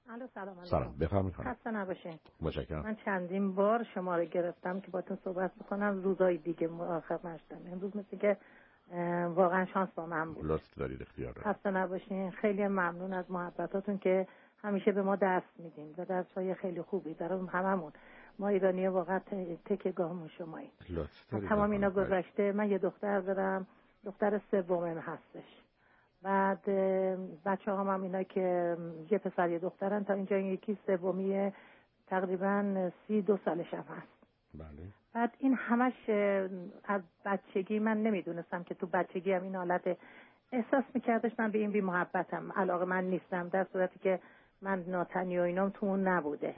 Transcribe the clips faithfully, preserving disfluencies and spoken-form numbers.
الو سلام علیکم. سلام، بفرمایید خانم. خسته نباشین. متشکرم. من چندین بار شما رو گرفتم که باهاتون صحبت بکنم، روزای دیگه مراقب نشدم. امروز مثل که واقعا شانس با من بود. لطف دارید، اختیار دارید. خسته نباشین. خیلی ممنون از محبتاتون که همیشه به ما درس میدین و درسای خیلی خوبی دارم. هممون ما ایرانی واقعا تک گام شماییم. لطف دارید. تمام اینا گذشته. من یه دختر دارم، دختر سومم هستش. بعد بچه هم, هم اینا که یه پسر یه دخترن، تا اینجا یکی سومیه تقریبا سی دو سالش هم هست. بله. بعد این همش از بچگی من نمیدونستم که تو بچگی هم این حالت احساس میکردش من به این بی محبتم، علاقه من نیستم، در صورتی که من ناتنی و اینام تو اون نبوده.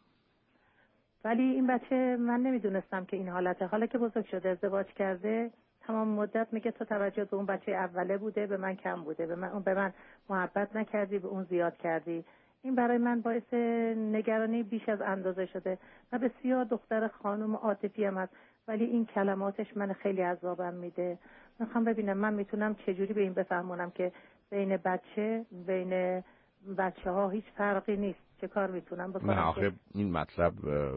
ولی این بچه من نمیدونستم که این حالته. حالا که بزرگ شده ازدواج کرده تمام مدت میگه تو توجه به اون بچه اوله بوده، به من کم بوده، به من به من محبت نکردی، به اون زیاد کردی. این برای من باعث نگرانی بیش از اندازه شده. و بسیار دختر خانم عاطفی هم هست، ولی این کلماتش من خیلی عذابم میده. میخوام ببینم من میتونم چجوری به این بفهمونم که بین بچه بین بچه ها هیچ فرقی نیست. چه کار میتونم بکنم؟ نه آخه این مطلب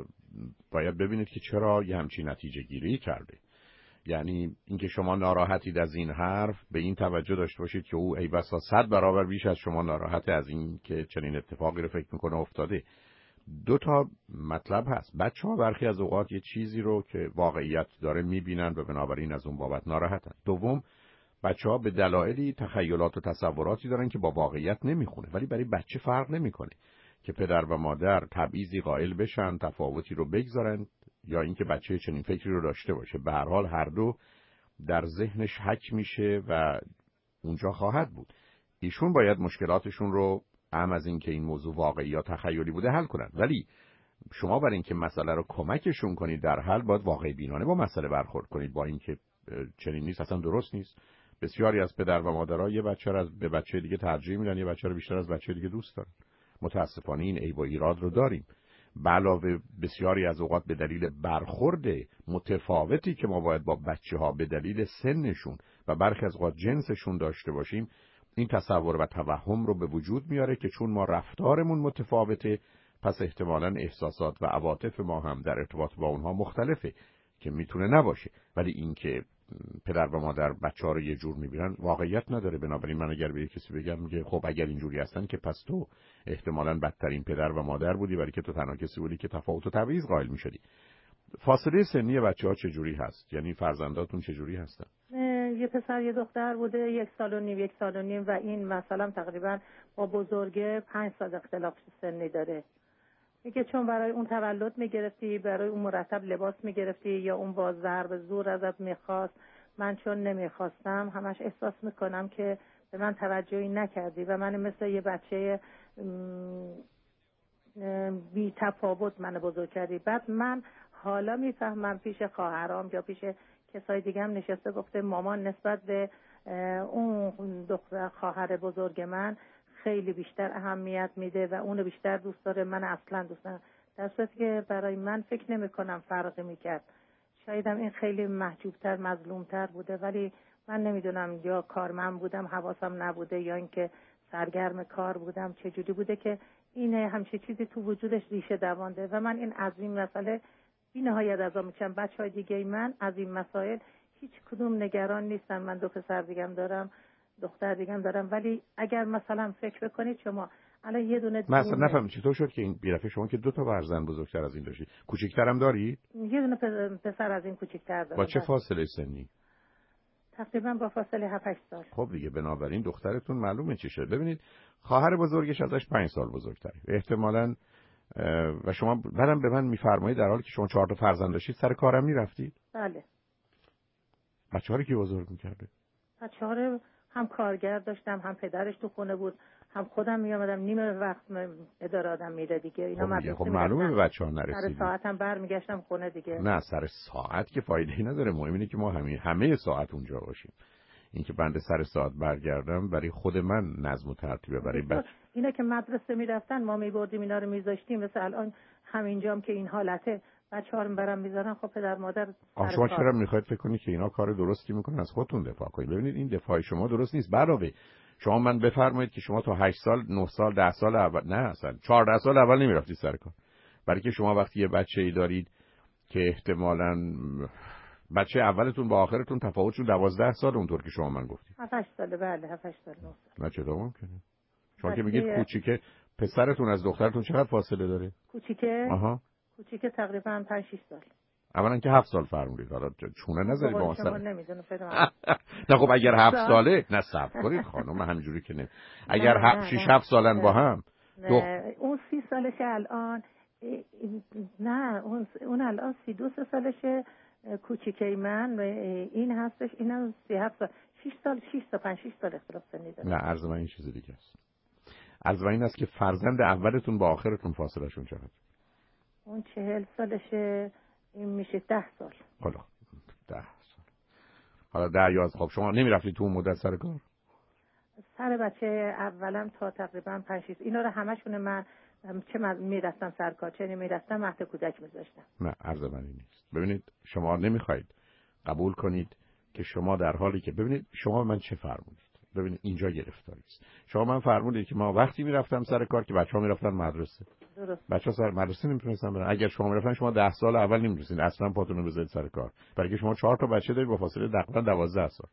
باید ببینید که چرا یه همچین نتیجه گیری کرده. یعنی اینکه شما ناراحتید از این حرف، به این توجه داشته باشید که او ای بسا صد برابر بیش از شما ناراحته از این که چنین اتفاقی رو فکر میکنه افتاده. دو تا مطلب هست. بچه ها برخی از اوقات یه چیزی رو که واقعیت داره میبینن و بنابراین از اون بابت ناراحتن. دوم، بچه ها به دلایلی تخیلات و تصوراتی دارن که با واقعیت نمیخونه، ولی برای بچه فرق نمیکنه که پدر و مادر تبعیضی قائل بشن، تفاوتی رو بگذارن یا اینکه بچه چنین فکری رو داشته باشه. به هر حال هر دو در ذهنش حک میشه و اونجا خواهد بود. ایشون باید مشکلاتشون رو هم از این که این موضوع واقعی یا تخیلی بوده حل کنن، ولی شما برای اینکه مسئله رو کمکشون کنید در حل باید واقعی بینانه با مسئله برخورد کنید. با اینکه چنین نیست، اصلا درست نیست. بسیاری از پدر و مادرها یه بچه رو از به بچه دیگه ترجیح میدن، یه بچه رو بیشتر از بچه دیگه دوست دارن. متاسفانه این عیب و ایراد رو داریم. به علاوه بسیاری از اوقات به دلیل برخورد متفاوتی که ما باید با بچه ها به دلیل سنشون و برخی از اوقات جنسشون داشته باشیم، این تصور و توهم رو به وجود میاره که چون ما رفتارمون متفاوته پس احتمالاً احساسات و عواطف ما هم در ارتباط با اونها مختلفه، که میتونه نباشه. ولی اینکه پدر و مادر بچه‌ها رو یه جور می‌بینن واقعیت نداره. بنابراین من اگر به کسی بگم میگه خب اگر اینجوری هستن که پس تو احتمالاً بدترین پدر و مادر بودی، ولی که تو تنها کسی بودی که تفاوت و تبعیض قائل می‌شدی. فاصله سنی بچه‌ها چه جوری هست؟ یعنی فرزنداتون چه جوری هستن؟ یه پسر یه دختر بوده، یک سال و نیم یک سال و نیم و این مثلا تقریبا با بزرگه پنج سال اختلاف سنی داره. میگه چون برای اون تولد میگرفتی، برای اون مرتب لباس میگرفتی، یا اون با ضرب زور ازت میخواست، من چون نمیخواستم همش احساس میکنم که به من توجهی نکردی و من مثل یه بچه بی تفاوت من بزرگ کردی. بعد من حالا میفهمم پیش خواهرام یا پیش کسای دیگه هم نشسته گفته مامان نسبت به اون دختر خواهر بزرگ من خیلی بیشتر اهمیت میده و اونو بیشتر دوست داره، من اصلا دوست ندارم. در صورتی که برای من فکر نمی کنم فرقی میکرد. شایدم این خیلی محجوبتر مظلومتر بوده، ولی من نمیدونم یا کارمند بودم حواسم نبوده یا اینکه سرگرم کار بودم، چجوری بوده که این همچه چیزی تو وجودش ریشه دوانده و من این از این مسئله بی نهایت عذاب میشم. بچهای دیگه من از این مسائل هیچ کدوم نگران نیستن. من دو پسر دیگم دارم، دختر دیگم دارم، ولی اگر مثلا فکر بکنید شما الان یه دونه مثلا نفهم چطور شد که این بیرفه شما که دو تا فرزند بزرگتر از این داشتید، کوچیک‌ترم دارید؟ یه دونه پسر از این کوچیک‌تر دارم. با چه فاصله سنی؟ تقریبا با فاصله هفت هشت سال. خب دیگه بنابراین دخترتون معلومه چی شد. ببینید خواهر بزرگش ازش پنج سال بزرگتره احتمالاً، و شما بعدم به من میفرمایید در حالی که شما چهار تا فرزند داشتید سر کارم میرفتید؟ بله. بچه‌ها رو کی بزرگ می‌کرده؟ بچه‌ها رو هم کارگر داشتم، هم پدرش تو خونه بود، هم خودم میامدم نیمه وقت اداره آدم میره دیگه. اینا مدرسه خب معلومه به بچه‌ها نرسیدید. سر ساعتم برمیگشتم خونه دیگه. نه سر ساعت که فایده‌ای نداره، مهم اینه که ما همه همه ساعت اونجا باشیم. اینکه بنده سر ساعت برگردم برای خود من نظم و ترتیبه، برای بچه اینا که مدرسه میرفتن ما میبردیم اینا رو میذاشتیم، مثل الان همینجام که این حالته بچه‌ها رو برام میذارن. خب پدر مادر شما چرا میخواید فکر کنید که اینا کار درستی میکنن؟ از خودتون دفاع کنید. ببینید این دفاع شما درست نیست. علاوه شما من بفرمایید که شما تا هشت سال، نه سال، ده سال اول، نه اصلا چهارده سال اول نمیرفتید سر کار. برای که شما وقتی یه بچه‌ای دارید که احتمالاً بچه اولتون با آخرتون تفاوتشون دوازده سال اونطور که شما من گفتید. هفت هشت ساله. بله هفت هشت سال. نه چطور ممکنه؟ شما بچه... که میگید کوچیکه، پسرتون از دخترتون چقدر فاصله داره؟ کوچیکه؟ آها. کوچیکه تقریبا پنج شش سال. اولا که هفت سال فرق می‌کنه. حالا چونه نذارید با ما سر. نه خب اگر هفت ساله، نه صبر کنید خانم، همینجوری که نه. اگر هفت شش هفت سالن با هم. دو... اون سی سالشه الان. نه اون اون الان سی دو سالشه. کوچیکه من این هستش، اینم سی هفت سال. شش سال شش تا پنج شش سال اختلاف سنی داره. نه عرض من این چیز دیگه است. عرض من این است که فرزند اولتون با آخرتون فاصله شون چقدر؟ اون چهل سالشه، این میشه ده سال. حالا ده سال. حالا ده یازده. خب شما نمیرفتید تو اون مدت سر کار؟ سر بچه اولم تا تقریبا پنج شش، اینا رو همشون من چه من میرفتم سر کار چه نمیرفتم مهد کودک میذاشتم. نه عرض من این نیست. ببینید شما نمیخواید قبول کنید که شما در حالی که ببینید شما من چه فرمودید. ببینید اینجا گرفتاری است. شما من فرمودید که ما وقتی میرفتم سر کار که بچه‌ها میرفتن مدرسه. درست. بچه‌ها سر مدرسه نمیتونستن برن. اگر شما میرفتن شما ده سال اول نمیتونستین اصلا پاتون رو بذارید سر کار. برای که شما چهار تا بچه دارید با فاصله تقریبا دوازده سال.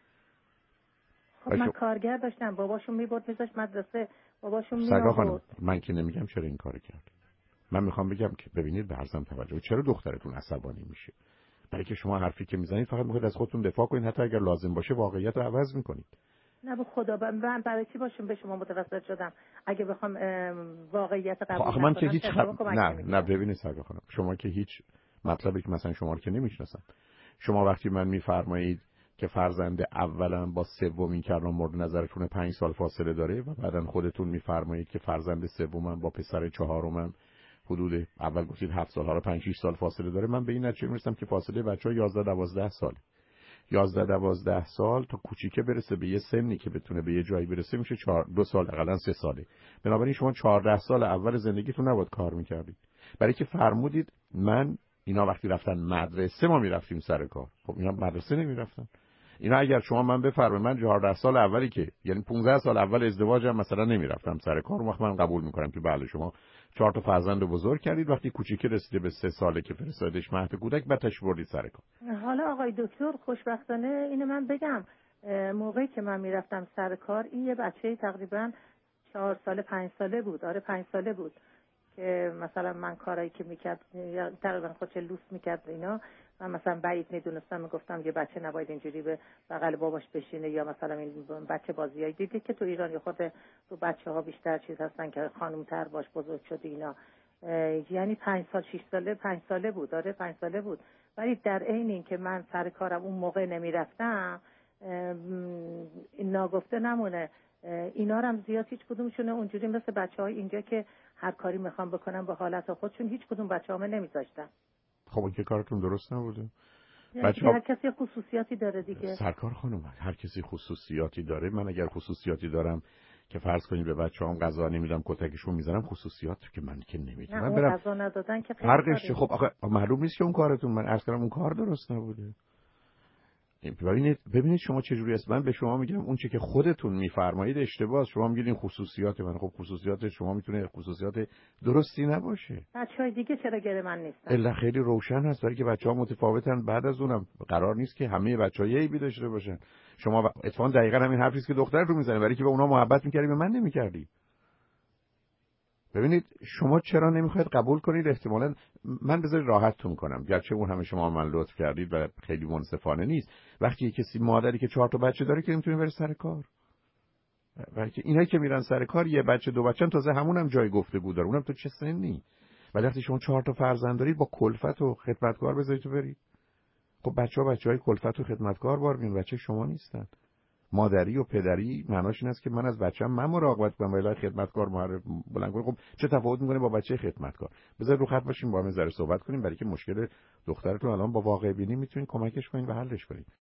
خب من کارگر داشتم، باباشون میبرد میذاشت مدرسه، باباشون میآورد. من که نمیگم چرا این کارو کرد. من میخوام بگم که ببینید به حرفم توجه، چرا دخترتون عصبانی میشه؟ برای که شما حرفی که میزنید فقط میخواید از خودتون دفاع کنید، حتی اگر لازم باشه واقعیت رو عوض میکنید. نه به خدا من برای چی باشم به شما متوسل شدم اگه بخوام واقعیت قبول کنم. من که هیچ خب... نه نه ببینید سرگاه خانم، شما که هیچ مطلبی که مثلا شما رو که نمیشناسم. شما وقتی من میفرمایید که فرزند اولم با سومین کلام مورد نظرتون پنج سال فاصله داره و بعدن خودتون میفرمایید که فرزند سومم با پسر چهارمم حدود اول گفتید هفت سال، حالا پنج شش سال فاصله داره، من به این نتیجه میرسم که فاصله بچه‌ها یازده دوازده سال. یازده دوازده سال تا کوچیکه برسه به یه سنی که بتونه به یه جایی برسه میشه چهار دو سال حداقل سه ساله. بنابراین شما چهارده سال اول زندگیتون نباید کار میکردید. برای که فرمودید من اینا وقتی رفتن مدرسه ما میرفتیم سر کار. خب اینا مدرسه نمیرفتن. اینا اگر شما من بفرمایید من چهارده سال اولی که یعنی پانزده سال اول ازدواجم مثلا نمیرفتم سر کار، وقت من قبول میکنم که بله شما چهار تا فرزند بزرگ کردید، وقتی کوچیکه رسیده به سه ساله که فرستادش مهد کودک بعد تاش بردید سر کار. حالا آقای دکتر خوشبختانه اینو من بگم موقعی که من میرفتم سر کار این یه بچه تقریبا چهار ساله پنج ساله بود. آره پنج ساله بود که مثلا من کارایی که میکرد تقریبا خودش لوس میکرد اینا، من مثلا بعید میدونستم، میگفتم یه بچه نباید اینجوری به بغل باباش بشینه، یا مثلا این بچه بازیایی دیدی که تو ایران خود تو بچه ها بیشتر چیز هستن که خانم تر باش بزرگ شده اینا، یعنی پنج سال شش ساله پنج ساله بود. آره پنج ساله بود. ولی در عین این که من سر کارم اون موقع نمیرفتم ناگفته نمونه اینا رو هم زیاد هیچ کدومشون اونجوری مثل بچه‌های اینجا که هر کاری میخوام بکنم به حالت خودشون، هیچ کدوم بچه‌هام نمیذاشتن. خب این که کارتون درست نبوده. بچه‌ها هر کسی خصوصیاتی داره دیگه. سرکار خانم هر کسی خصوصیاتی داره. من اگر خصوصیاتی دارم که فرض کنید به بچه‌هام غذا نمیدم کتکشون میزنم، خصوصیات که من که نمیدونم برم غذا ندادن که فرقش چه؟ خب آخه معلوم نیست که اون کارتون، من عرض کردم اون کار درست نبوده. ببینید ببینید شما چه جوری است. من به شما میگم اون چه که خودتون میفرمایید اشتباهه. شما میگید این خصوصیات من، خب خصوصیات شما میتونه خصوصیات درستی نباشه. بچهای دیگه چرا گره من نیستن؟ الا خیلی روشن هست برای که بچه‌ها متفاوتن. بعد از اونم قرار نیست که همه بچه‌ها یه عیبی داشته باشن. شما اتفاقا دقیقاً همین حرفی است که دخترت رو میزنه، برای که به اونا محبت می‌کردی به من نمی‌کردی. ببینید شما چرا نمیخواید قبول کنید احتمالاً من بذارید راحتتون کنم، گرچه اون همه شما من لطف کردید و خیلی منصفانه نیست. وقتی کسی مادری که چهار تا بچه داره که نمیتونه بره سر کار، بلکه اینایی که میرن سر کار یه بچه دو بچه‌ن، تازه همونم جای گفتگو داره، اونم تو چه سنی. ولی وقتی شما چهار تا فرزند دارید با کلفت و خدمتکار بذارید تو برید، خب بچه‌ها بچه‌های کلفت و خدمتکار بار میون، بچه شما نیستن. مادری و پدری معناش این است که من از بچه‌م من مراقبت کنم ولی خدمتکار معرف بلند کنم. خب چه تفاوت می‌کنه با بچه خدمتکار؟ بذار رو خط باشیم با هم ذره صحبت کنیم، برای که مشکل دخترتون الان با واقع بینی میتونین کمکش کنین و حلش کنین.